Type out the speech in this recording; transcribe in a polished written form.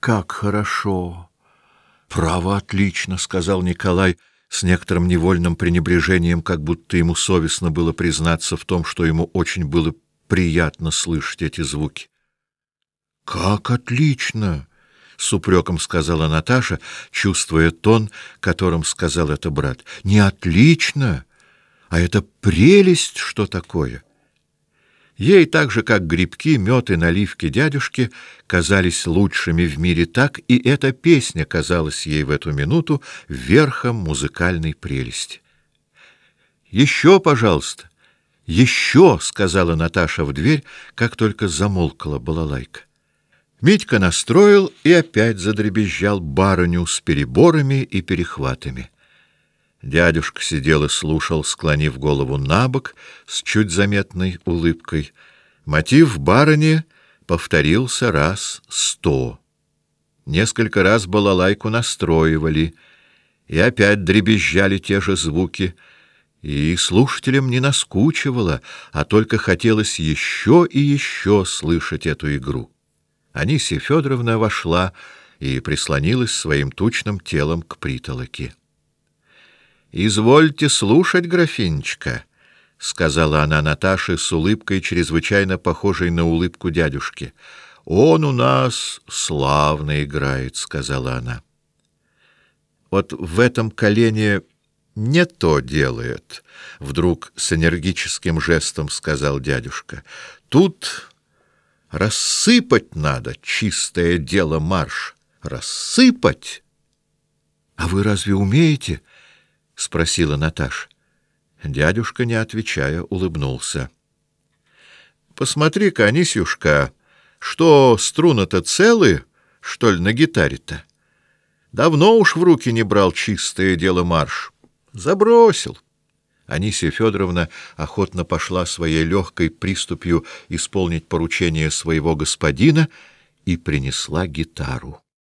как хорошо! Право, отлично, — сказал Николай с некоторым невольным пренебрежением, как будто ему совестно было признаться в том, что ему очень было приятно слышать эти звуки. — Как отлично! — с упреком сказала Наташа, чувствуя тон, которым сказал это брат. — Не отлично, а это прелесть, что такое! Ей, так же как грибки, мед и наливки дядюшки, казались лучшими в мире, так и эта песня казалась ей в эту минуту верхом музыкальной прелести. «Еще, пожалуйста, еще!» — сказала Наташа в дверь, как только замолкла балалайка. Митька настроил и опять задребезжал барыню с переборами и перехватами. Дядюшка сидел и слушал, склонив голову набок, с чуть заметной улыбкой. Мотив барыни повторился раз 100. Несколько раз балалайку настроивали, и опять дребезжали те же звуки, и слушателям не наскучивало, а только хотелось еще и еще слышать эту игру. Анисья Федоровна вошла и прислонилась своим тучным телом к притолоке. «Извольте слушать, графинечка», — сказала она Наташе с улыбкой, чрезвычайно похожей на улыбку дядюшки. «Он у нас славно играет», — сказала она. «Вот в этом колене не то делает», — вдруг с энергическим жестом сказал дядюшка. «Тут рассыпать надо, чистое дело марш, рассыпать». «А вы разве умеете?» — спросила Наташа. Дядюшка, не отвечая, улыбнулся. — Посмотри-ка, Анисюшка, что струны-то целы, что ли, на гитаре-то? Давно уж в руки не брал чистое дело марш. Забросил. Анисья Федоровна охотно пошла своей легкой приступью исполнить поручение своего господина и принесла гитару.